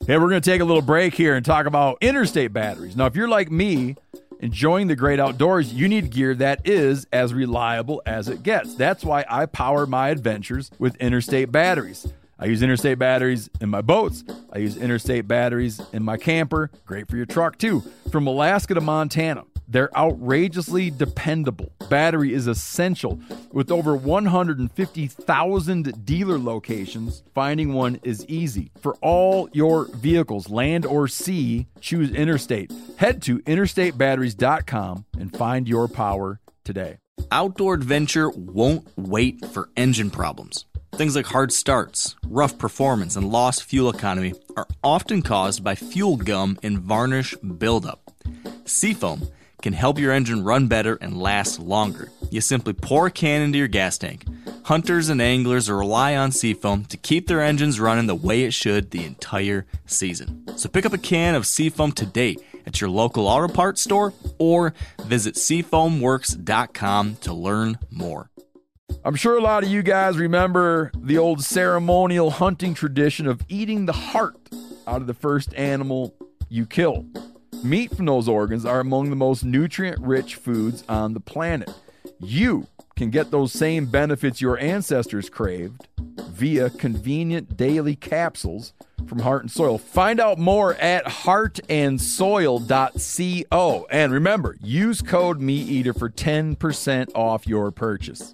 Hey, we're going to take a little break here and talk about Interstate batteries. Now, if you're like me, enjoying the great outdoors, you need gear that is as reliable as it gets. That's why I power my adventures with Interstate batteries. I use Interstate batteries in my boats. I use Interstate batteries in my camper. Great for your truck, too. From Alaska to Montana, they're outrageously dependable. Battery is essential. With over 150,000 dealer locations, finding one is easy. For all your vehicles, land or sea, choose Interstate. Head to interstatebatteries.com and find your power today. Outdoor adventure won't wait for engine problems. Things like hard starts, rough performance, and lost fuel economy are often caused by fuel gum and varnish buildup. Seafoam can help your engine run better and last longer. You simply pour a can into your gas tank. Hunters and anglers rely on Seafoam to keep their engines running the way it should the entire season. So pick up a can of Seafoam today at your local auto parts store or visit seafoamworks.com to learn more. I'm sure a lot of you guys remember the old ceremonial hunting tradition of eating the heart out of the first animal you kill. Meat from those organs are among the most nutrient-rich foods on the planet. You can get those same benefits your ancestors craved via convenient daily capsules from Heart and Soil. Find out more at heartandsoil.co. And remember, use code MeatEater for 10% off your purchase.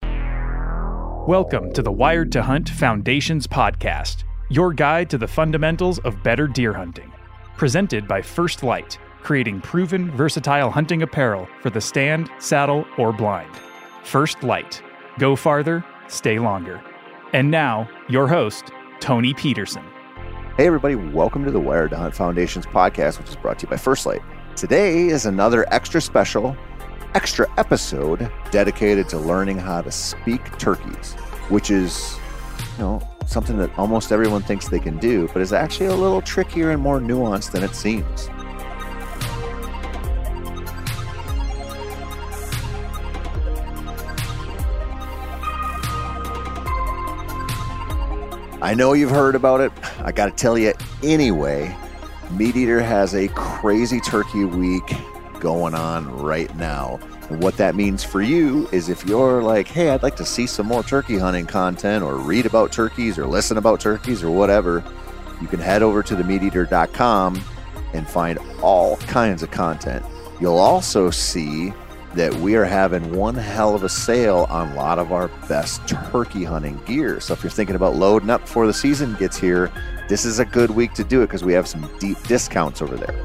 Welcome to the Wired to Hunt Foundations podcast, your guide to the fundamentals of better deer hunting. Presented by First Light, creating proven, versatile hunting apparel for the stand, saddle, or blind. First Light. Go farther, stay longer. And now, your host, Tony Peterson. Hey everybody, welcome to the Wired to Hunt Foundations podcast, which is brought to you by First Light. Today is another extra episode dedicated to learning how to speak turkeys, which is, something that almost everyone thinks they can do, but is actually a little trickier and more nuanced than it seems. I know you've heard about it. I got to tell you anyway, MeatEater has a crazy turkey week going on right now. And what that means for you is if you're like, hey, I'd like to see some more turkey hunting content or read about turkeys or listen about turkeys or whatever, you can head over to themeateater.com and find all kinds of content. You'll also see that we are having one hell of a sale on a lot of our best turkey hunting gear. So if you're thinking about loading up before the season gets here, this is a good week to do it because we have some deep discounts over there.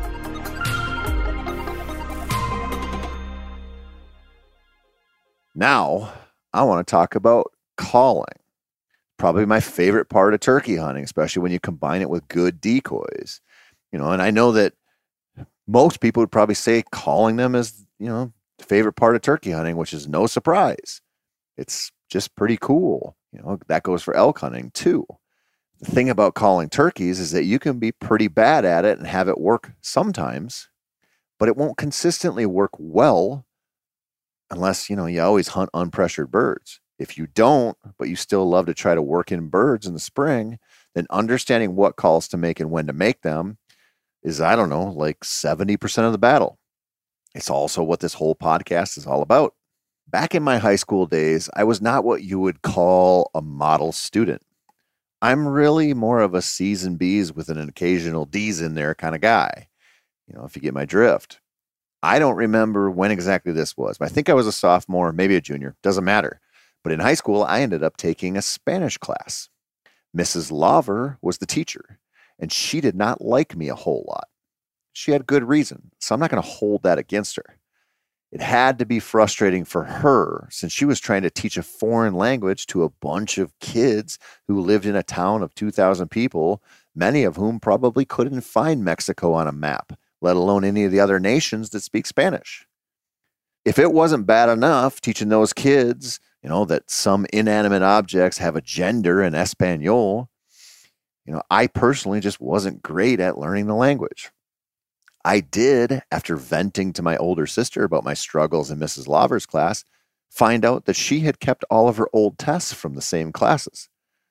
Now, I want to talk about calling. Probably my favorite part of turkey hunting, especially when you combine it with good decoys. And I know that most people would probably say calling them is, the favorite part of turkey hunting, which is no surprise. It's just pretty cool. That goes for elk hunting too. The thing about calling turkeys is that you can be pretty bad at it and have it work sometimes, but it won't consistently work well unless, you always hunt unpressured birds. If you don't, but you still love to try to work in birds in the spring, then understanding what calls to make and when to make them is, like 70% of the battle. It's also what this whole podcast is all about. Back in my high school days, I was not what you would call a model student. I'm really more of a C's and B's with an occasional D's in there kind of guy, if you get my drift. I don't remember when exactly this was, but I think I was a sophomore, maybe a junior, doesn't matter. But in high school, I ended up taking a Spanish class. Mrs. Laver was the teacher, and she did not like me a whole lot. She had good reason, so I'm not going to hold that against her. It had to be frustrating for her since she was trying to teach a foreign language to a bunch of kids who lived in a town of 2,000 people, many of whom probably couldn't find Mexico on a map, let alone any of the other nations that speak Spanish. If it wasn't bad enough teaching those kids, that some inanimate objects have a gender in Espanol, I personally just wasn't great at learning the language. I did, after venting to my older sister about my struggles in Mrs. Laver's class, find out that she had kept all of her old tests from the same classes.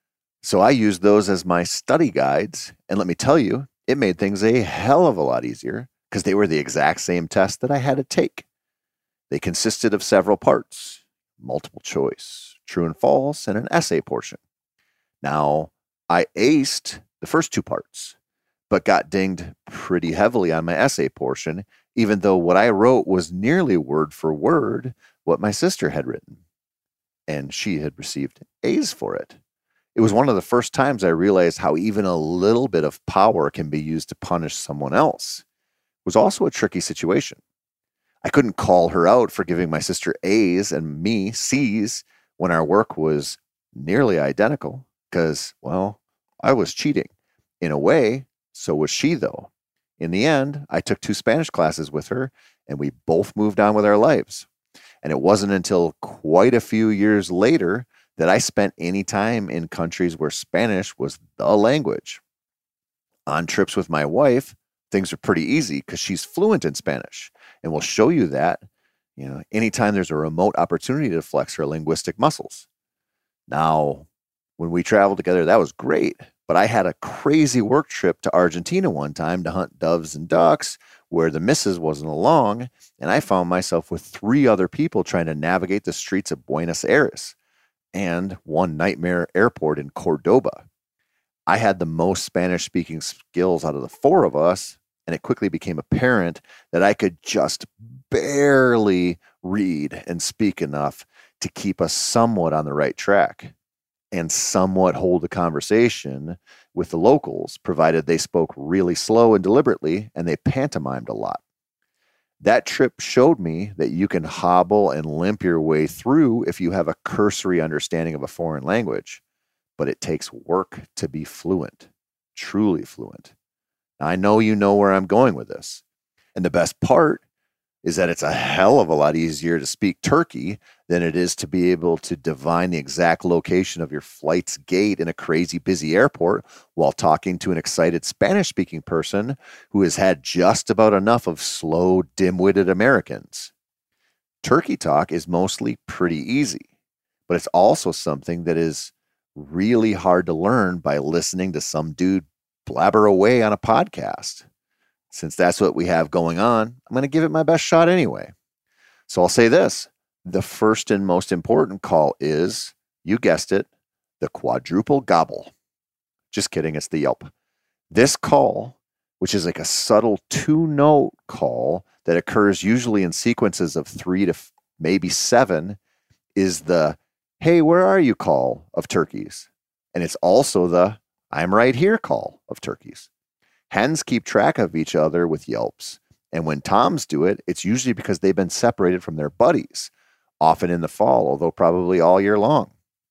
So I used those as my study guides. And let me tell you, it made things a hell of a lot easier because they were the exact same test that I had to take. They consisted of several parts: multiple choice, true and false, and an essay portion. Now, I aced the first two parts, but got dinged pretty heavily on my essay portion, even though what I wrote was nearly word for word what my sister had written. And she had received A's for it. It was one of the first times I realized how even a little bit of power can be used to punish someone else. It was also a tricky situation. I couldn't call her out for giving my sister A's and me C's when our work was nearly identical because, well, I was cheating. In a way, so was she, though. In the end, I took 2 Spanish classes with her, and we both moved on with our lives. And it wasn't until quite a few years later that I spent any time in countries where Spanish was the language. On trips with my wife, things are pretty easy because she's fluent in Spanish, and we'll show you that, anytime there's a remote opportunity to flex her linguistic muscles. Now, when we traveled together, that was great, but I had a crazy work trip to Argentina one time to hunt doves and ducks where the missus wasn't along, and I found myself with 3 other people trying to navigate the streets of Buenos Aires and one nightmare airport in Cordoba. I had the most Spanish-speaking skills out of the 4 of us, and it quickly became apparent that I could just barely read and speak enough to keep us somewhat on the right track and somewhat hold a conversation with the locals, provided they spoke really slow and deliberately, and they pantomimed a lot. That trip showed me that you can hobble and limp your way through if you have a cursory understanding of a foreign language, but it takes work to be fluent, truly fluent. Now, I know you know where I'm going with this. And the best part is that it's a hell of a lot easier to speak Turkey than it is to be able to divine the exact location of your flight's gate in a crazy busy airport while talking to an excited Spanish-speaking person who has had just about enough of slow, dim-witted Americans. Turkey talk is mostly pretty easy, but it's also something that is really hard to learn by listening to some dude blabber away on a podcast. Since that's what we have going on, I'm going to give it my best shot anyway. So I'll say this. The first and most important call is, you guessed it, the quadruple gobble. Just kidding, it's the yelp. This call, which is like a subtle 2-note call that occurs usually in sequences of 3 to maybe 7, is the "Hey, where are you" call of turkeys. And it's also the "I'm right here" call of turkeys. Hens keep track of each other with yelps. And when toms do it, it's usually because they've been separated from their buddies, often in the fall, although probably all year long.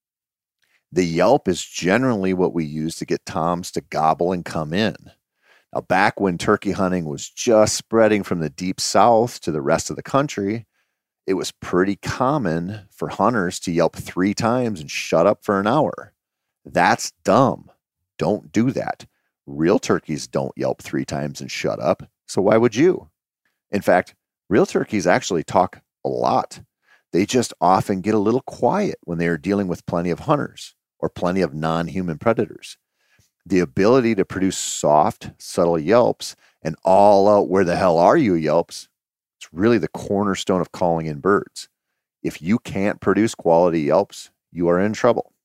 The yelp is generally what we use to get toms to gobble and come in. Now, back when turkey hunting was just spreading from the deep south to the rest of the country, it was pretty common for hunters to yelp 3 times and shut up for an hour. That's dumb. Don't do that. Real turkeys don't yelp 3 times and shut up, so why would you? In fact, real turkeys actually talk a lot. They just often get a little quiet when they are dealing with plenty of hunters or plenty of non-human predators. The ability to produce soft, subtle yelps and all-out "where the hell are you" yelps, it's really the cornerstone of calling in birds. If you can't produce quality yelps, you are in trouble.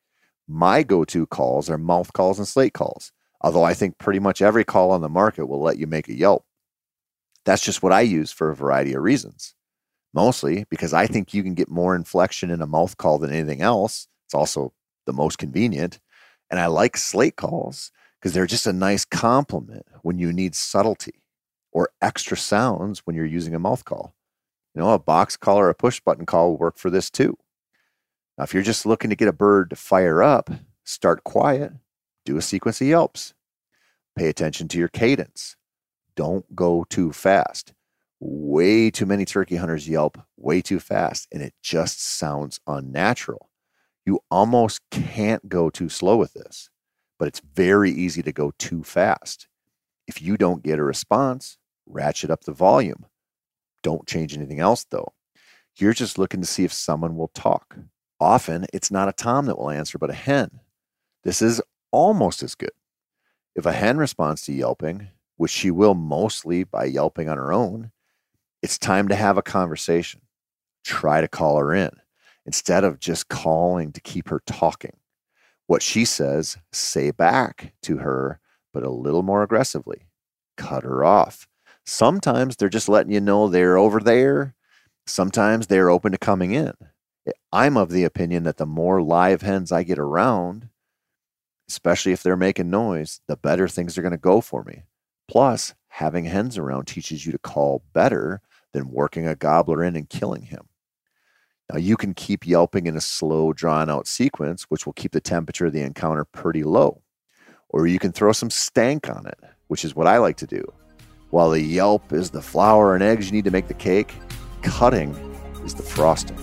My go-to calls are mouth calls and slate calls, although I think pretty much every call on the market will let you make a yelp. That's just what I use for a variety of reasons. Mostly because I think you can get more inflection in a mouth call than anything else. It's also the most convenient. And I like slate calls because they're just a nice complement when you need subtlety or extra sounds when you're using a mouth call. A box call or a push button call will work for this too. Now, if you're just looking to get a bird to fire up, start quiet, do a sequence of yelps. Pay attention to your cadence. Don't go too fast. Way too many turkey hunters yelp way too fast, and it just sounds unnatural. You almost can't go too slow with this, but it's very easy to go too fast. If you don't get a response, ratchet up the volume. Don't change anything else, though. You're just looking to see if someone will talk. Often, it's not a tom that will answer, but a hen. This is almost as good. If a hen responds to yelping, which she will mostly by yelping on her own, it's time to have a conversation. Try to call her in instead of just calling to keep her talking. What she says, say back to her, but a little more aggressively. Cut her off. Sometimes they're just letting you know they're over there. Sometimes they're open to coming in. I'm of the opinion that the more live hens I get around, especially if they're making noise, the better things are going to go for me. Plus, having hens around teaches you to call better than working a gobbler in and killing him. Now, you can keep yelping in a slow, drawn-out sequence, which will keep the temperature of the encounter pretty low. Or you can throw some stank on it, which is what I like to do. While the yelp is the flour and eggs you need to make the cake, cutting is the frosting.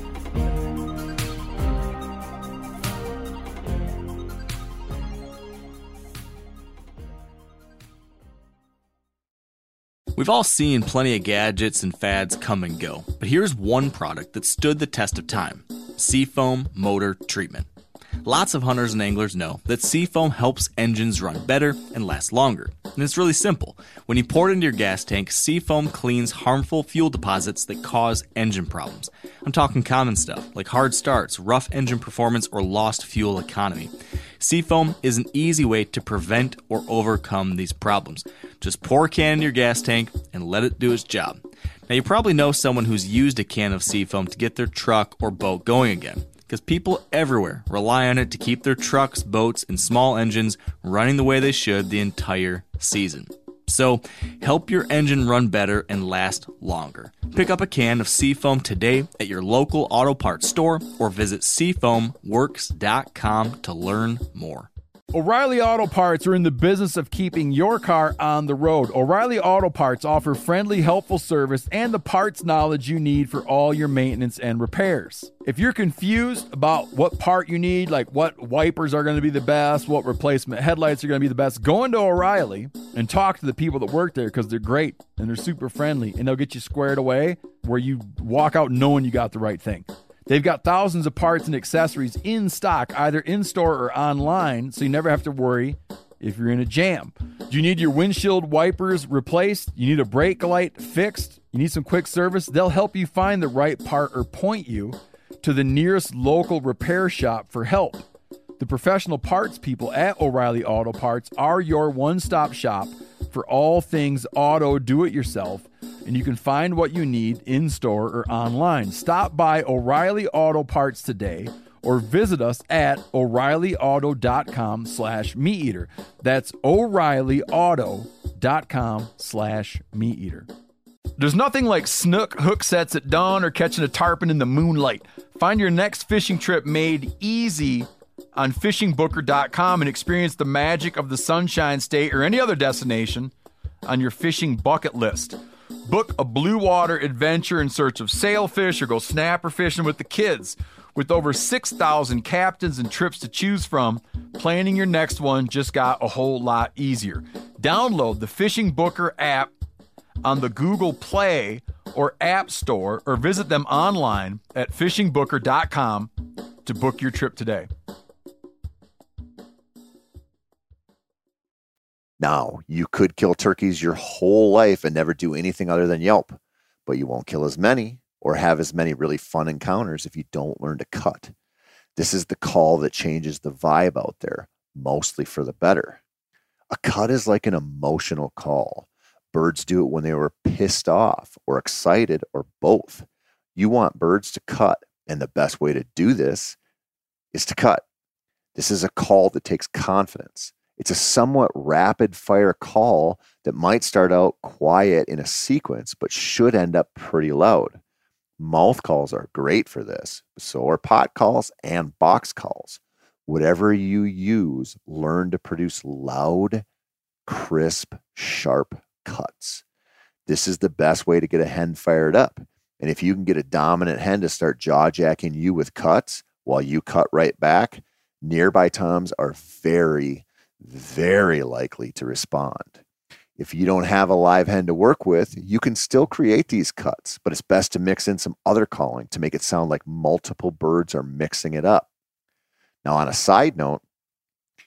We've all seen plenty of gadgets and fads come and go, but here's one product that stood the test of time: Seafoam Motor Treatment. Lots of hunters and anglers know that Seafoam helps engines run better and last longer. And it's really simple. When you pour it into your gas tank, Seafoam cleans harmful fuel deposits that cause engine problems. I'm talking common stuff like hard starts, rough engine performance, or lost fuel economy. Seafoam is an easy way to prevent or overcome these problems. Just pour a can in your gas tank and let it do its job. Now, you probably know someone who's used a can of Seafoam to get their truck or boat going again, because people everywhere rely on it to keep their trucks, boats, and small engines running the way they should the entire season. So, help your engine run better and last longer. Pick up a can of Seafoam today at your local auto parts store or visit SeafoamWorks.com to learn more. O'Reilly Auto Parts are in the business of keeping your car on the road. O'Reilly Auto Parts offer friendly, helpful service and the parts knowledge you need for all your maintenance and repairs. If you're confused about what part you need, like what wipers are going to be the best, what replacement headlights are going to be the best, go into O'Reilly and talk to the people that work there, because they're great and they're super friendly, and they'll get you squared away where you walk out knowing you got the right thing. They've got thousands of parts and accessories in stock, either in-store or online, so you never have to worry if you're in a jam. Do you need your windshield wipers replaced? You need a brake light fixed? You need some quick service? They'll help you find the right part or point you to the nearest local repair shop for help. The professional parts people at O'Reilly Auto Parts are your one-stop shop for all things auto do-it-yourself, and you can find what you need in-store or online. Stop by O'Reilly Auto Parts today or visit us at O'ReillyAuto.com/MeatEater. That's O'ReillyAuto.com/MeatEater. There's nothing like snook hook sets at dawn or catching a tarpon in the moonlight. Find your next fishing trip made easy on fishingbooker.com and experience the magic of the Sunshine State or any other destination on your fishing bucket list. Book a blue water adventure in search of sailfish or go snapper fishing with the kids. With over 6,000 captains and trips to choose from, planning your next one just got a whole lot easier. Download the Fishing Booker app on the Google Play or App Store, or visit them online at fishingbooker.com to book your trip today. Now, you could kill turkeys your whole life and never do anything other than yelp, but you won't kill as many or have as many really fun encounters if you don't learn to cut. This is the call that changes the vibe out there, mostly for the better. A cut is like an emotional call. Birds do it when they were pissed off or excited or both. You want birds to cut, and the best way to do this is to cut. This is a call that takes confidence. It's a somewhat rapid-fire call that might start out quiet in a sequence, but should end up pretty loud. Mouth calls are great for this. So are pot calls and box calls. Whatever you use, learn to produce loud, crisp, sharp cuts. This is the best way to get a hen fired up. And if you can get a dominant hen to start jaw-jacking you with cuts while you cut right back, nearby toms are very, very likely to respond. If you don't have a live hen to work with, you can still create these cuts, but it's best to mix in some other calling to make it sound like multiple birds are mixing it up. Now, on a side note,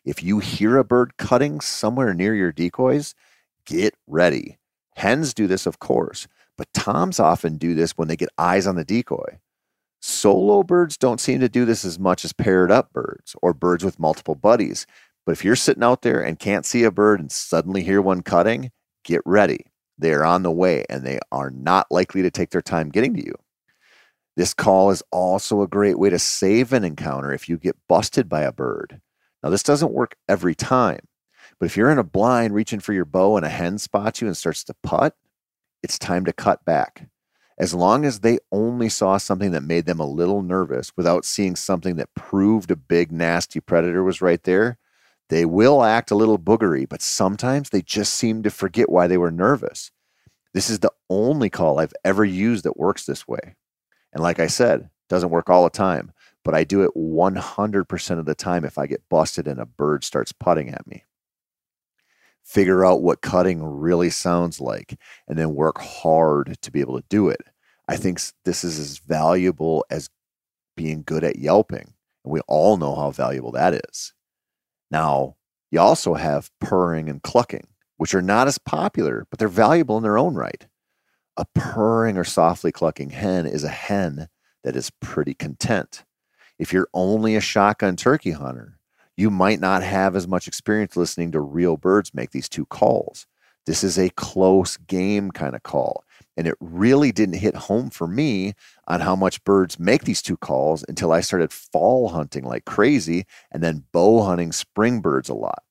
If you hear a bird cutting somewhere near your decoys, get ready. Hens do this, of course, but toms often do this when they get eyes on the decoy. Solo birds don't seem to do this as much as paired up birds or birds with multiple buddies. But if you're sitting out there and can't see a bird and suddenly hear one cutting, get ready. They are on the way and they are not likely to take their time getting to you. This call is also a great way to save an encounter if you get busted by a bird. Now, this doesn't work every time, but if you're in a blind reaching for your bow and a hen spots you and starts to putt, it's time to cut back. As long as they only saw something that made them a little nervous without seeing something that proved a big, nasty predator was right there, they will act a little boogery, but sometimes they just seem to forget why they were nervous. This is the only call I've ever used that works this way. And like I said, it doesn't work all the time, but I do it 100% of the time if I get busted and a bird starts putting at me. Figure out what cutting really sounds like, and then work hard to be able to do it. I think this is as valuable as being good at yelping, and we all know how valuable that is. Now, you also have purring and clucking, which are not as popular, but they're valuable in their own right. A purring or softly clucking hen is a hen that is pretty content. If you're only a shotgun turkey hunter, you might not have as much experience listening to real birds make these two calls. This is a close game kind of call, and it really didn't hit home for me on how much birds make these two calls until I started fall hunting like crazy and then bow hunting spring birds a lot.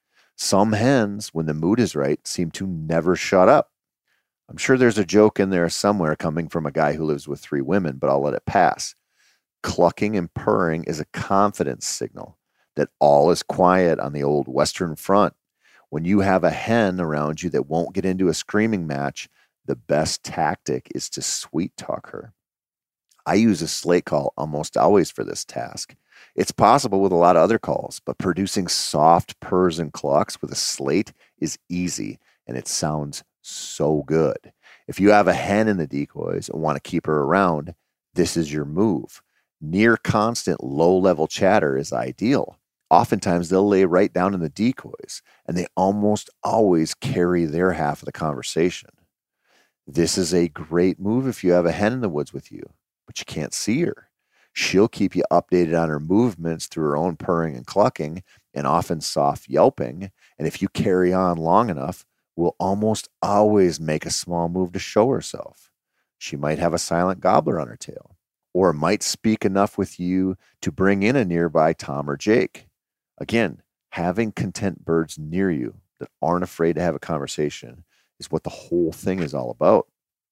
Some hens, when the mood is right, seem to never shut up. I'm sure there's a joke in there somewhere coming from a guy who lives with 3 women, but I'll let it pass. Clucking and purring is a confidence signal that all is quiet on the old Western front. When you have a hen around you that won't get into a screaming match, the best tactic is to sweet talk her. I use a slate call almost always for this task. It's possible with a lot of other calls, but producing soft purrs and clucks with a slate is easy, and it sounds so good. If you have a hen in the decoys and want to keep her around, this is your move. Near constant low-level chatter is ideal. Oftentimes, they'll lay right down in the decoys, and they almost always carry their half of the conversation. This is a great move if you have a hen in the woods with you, but you can't see her. She'll keep you updated on her movements through her own purring and clucking and often soft yelping, and if you carry on long enough, will almost always make a small move to show herself. She might have a silent gobbler on her tail, or might speak enough with you to bring in a nearby Tom or Jake. Again, having content birds near you that aren't afraid to have a conversation is what the whole thing is all about.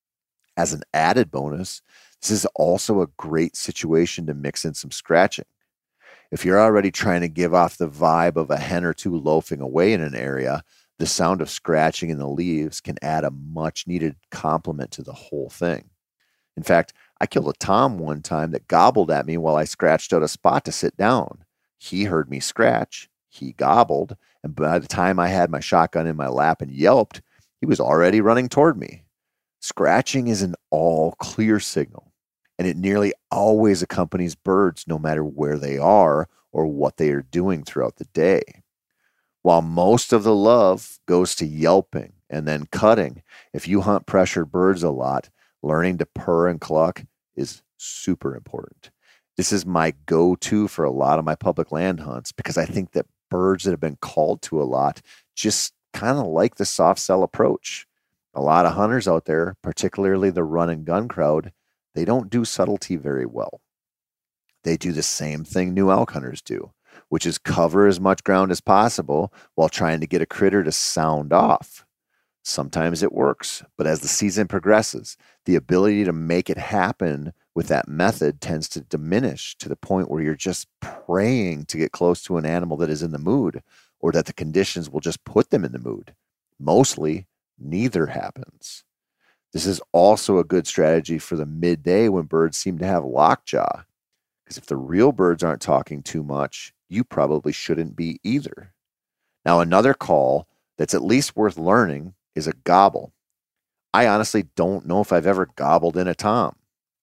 As an added bonus, this is also a great situation to mix in some scratching. If you're already trying to give off the vibe of a hen or two loafing away in an area, the sound of scratching in the leaves can add a much needed complement to the whole thing. In fact, I killed a tom one time that gobbled at me while I scratched out a spot to sit down. He heard me scratch, he gobbled, and by the time I had my shotgun in my lap and yelped, he was already running toward me. Scratching is an all clear signal, and it nearly always accompanies birds no matter where they are or what they are doing throughout the day. While most of the love goes to yelping and then cutting, if you hunt pressured birds a lot, learning to purr and cluck is super important. This is my go-to for a lot of my public land hunts because I think that birds that have been called to a lot just kind of like the soft sell approach. A lot of hunters out there, particularly the run and gun crowd, they don't do subtlety very well. They do the same thing new elk hunters do, which is cover as much ground as possible while trying to get a critter to sound off. Sometimes it works, but as the season progresses, the ability to make it happen with that method tends to diminish to the point where you're just praying to get close to an animal that is in the mood or that the conditions will just put them in the mood. Mostly, neither happens. This is also a good strategy for the midday when birds seem to have lockjaw, because if the real birds aren't talking too much, you probably shouldn't be either. Now, another call that's at least worth learning is a gobble. I honestly don't know if I've ever gobbled in a tom.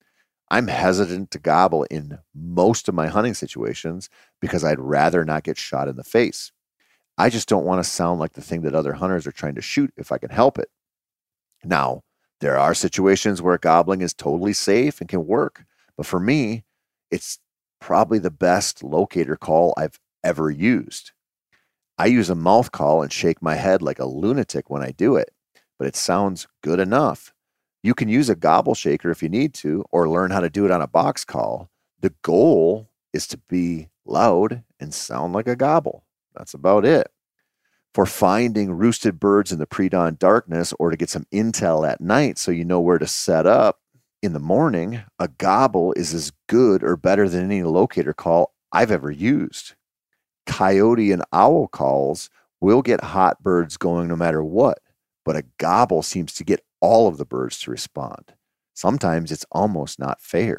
I'm hesitant to gobble in most of my hunting situations because I'd rather not get shot in the face. I just don't want to sound like the thing that other hunters are trying to shoot if I can help it. Now, there are situations where gobbling is totally safe and can work, but for me, it's probably the best locator call I've ever used. I use a mouth call and shake my head like a lunatic when I do it, but it sounds good enough. You can use a gobble shaker if you need to, or learn how to do it on a box call. The goal is to be loud and sound like a gobble. That's about it. For finding roosted birds in the pre-dawn darkness or to get some intel at night so you know where to set up in the morning, a gobble is as good or better than any locator call I've ever used. Coyote and owl calls will get hot birds going no matter what, but a gobble seems to get all of the birds to respond. Sometimes it's almost not fair.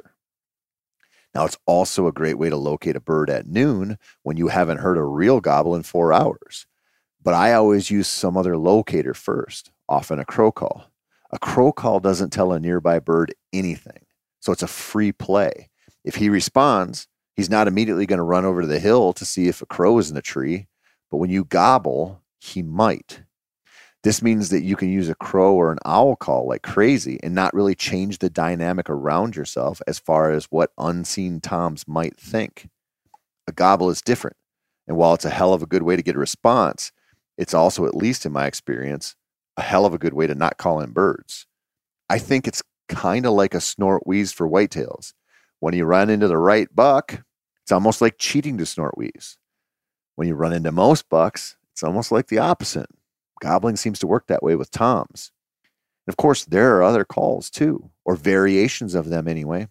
Now, it's also a great way to locate a bird at noon when you haven't heard a real gobble in 4 hours. But I always use some other locator first, often a crow call. A crow call doesn't tell a nearby bird anything, so it's a free play. If he responds, he's not immediately going to run over to the hill to see if a crow is in the tree, but when you gobble, he might. This means that you can use a crow or an owl call like crazy and not really change the dynamic around yourself as far as what unseen toms might think. A gobble is different, and while it's a hell of a good way to get a response, it's also, at least in my experience, a hell of a good way to not call in birds. I think it's kind of like a snort wheeze for whitetails. When you run into the right buck, it's almost like cheating to snort wheeze. When you run into most bucks, it's almost like the opposite. Gobbling seems to work that way with toms. And of course, there are other calls too, or variations of them anyway.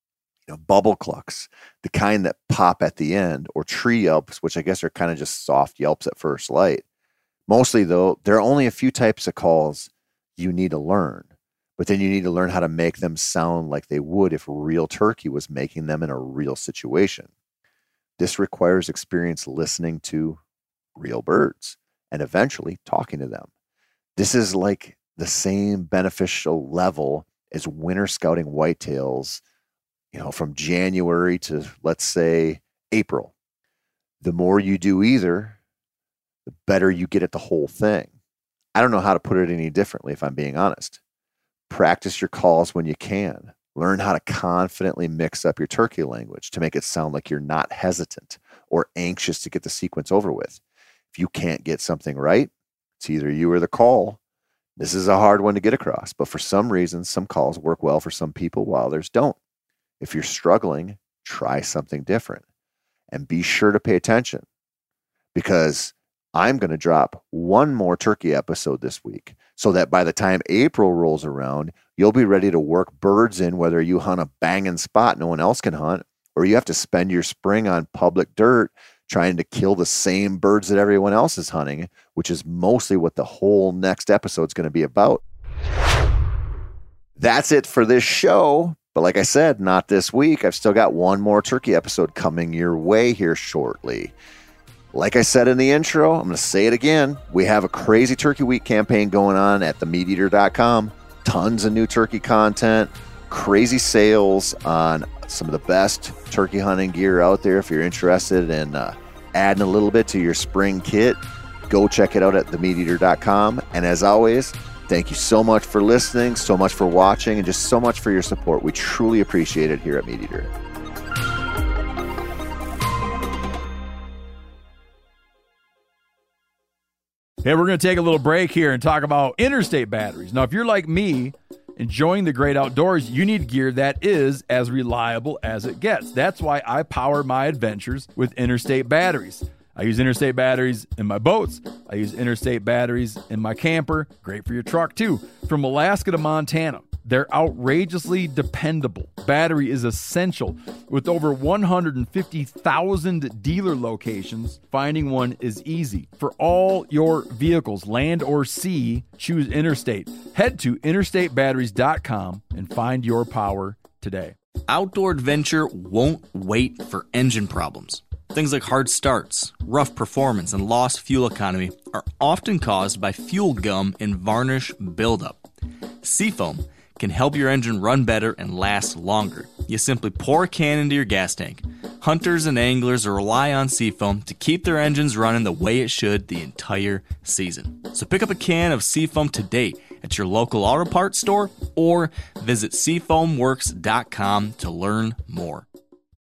Bubble clucks, the kind that pop at the end, or tree yelps, which I guess are kind of just soft yelps at first light. Mostly, though, there are only a few types of calls you need to learn, but then you need to learn how to make them sound like they would if real turkey was making them in a real situation. This requires experience listening to real birds and eventually talking to them. This is like the same beneficial level as winter scouting whitetails, from January to, let's say, April. The more you do either, the better you get at the whole thing. I don't know how to put it any differently, if I'm being honest. Practice your calls when you can. Learn how to confidently mix up your turkey language to make it sound like you're not hesitant or anxious to get the sequence over with. If you can't get something right, it's either you or the call. This is a hard one to get across, but for some reason, some calls work well for some people while others don't. If you're struggling, try something different. And be sure to pay attention, because I'm going to drop one more turkey episode this week so that by the time April rolls around, you'll be ready to work birds in, whether you hunt a banging spot no one else can hunt, or you have to spend your spring on public dirt trying to kill the same birds that everyone else is hunting, which is mostly what the whole next episode is going to be about. That's it for this show. But like I said, not this week. I've still got one more turkey episode coming your way here shortly. Like I said in the intro, I'm going to say it again. We have a crazy Turkey Week campaign going on at themeateater.com. Tons of new turkey content, crazy sales on some of the best turkey hunting gear out there. If you're interested in adding a little bit to your spring kit, go check it out at themeateater.com. And as always, thank you so much for listening, so much for watching, and just so much for your support. We truly appreciate it here at Meat Eater. Hey, we're going to take a little break here and talk about interstate batteries. Now, if you're like me, enjoying the great outdoors, you need gear that is as reliable as it gets. That's why I power my adventures with interstate batteries. I use interstate batteries in my boats. I use interstate batteries in my camper. Great for your truck, too. From Alaska to Montana, they're outrageously dependable. Battery is essential. With over 150,000 dealer locations, finding one is easy. For all your vehicles, land or sea, choose Interstate. Head to interstatebatteries.com and find your power today. Outdoor adventure won't wait for engine problems. Things like hard starts, rough performance, and lost fuel economy are often caused by fuel gum and varnish buildup. Seafoam can help your engine run better and last longer. You simply pour a can into your gas tank. Hunters and anglers rely on Seafoam to keep their engines running the way it should the entire season. So pick up a can of Seafoam today at your local auto parts store or visit seafoamworks.com to learn more.